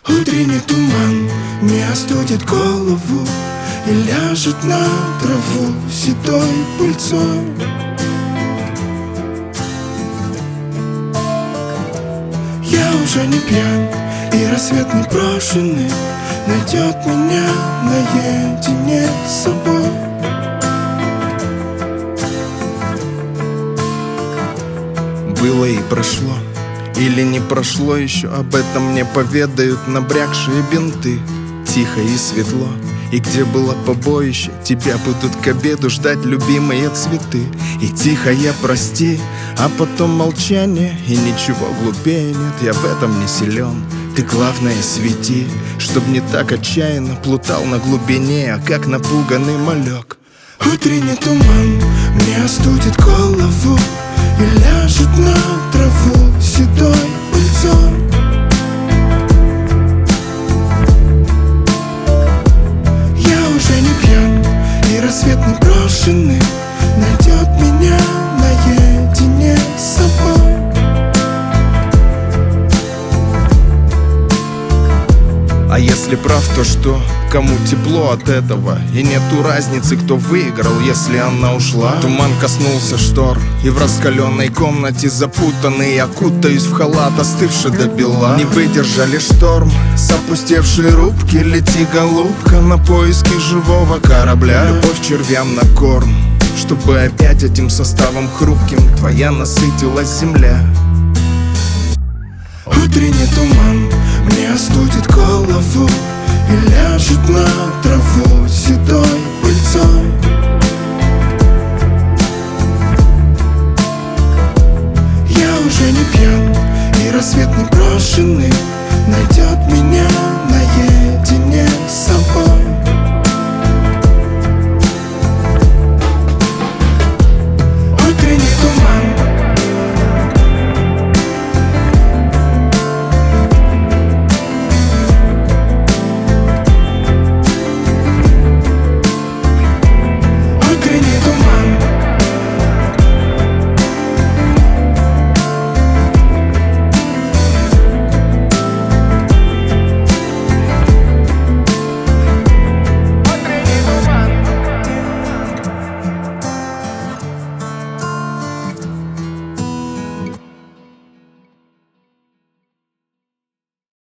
Утренний туман не остудит голову и ляжет на траву седой пыльцой. Я уже не пьян, и рассвет не брошенный найдет меня наедине с собой. Было и прошло, или не прошло еще, об этом мне поведают набрякшие бинты. Тихо и светло, и где было побоище, тебя будут к обеду ждать любимые цветы. И тихое прости, а потом молчание, и ничего глупее нет, я в этом не силен. Ты главное свети, чтоб не так отчаянно плутал на глубине, а как напуганный малек. Утренний туман мне остудит голову и ляжет на траву седой пыльцой. Я уже не пьян, и рассвет не брошенный найдет меня наедине с собой. А если прав, то что? Кому тепло от этого? И нету разницы, кто выиграл, если она ушла. Туман коснулся штор, и в раскаленной комнате запутанный окутаюсь в халат, остывший до бела. Не выдержали шторм с опустевшей рубки. Лети, голубка, на поиски живого корабля. Любовь червям на корм, чтобы опять этим составом хрупким твоя насытилась земля. Утренний туман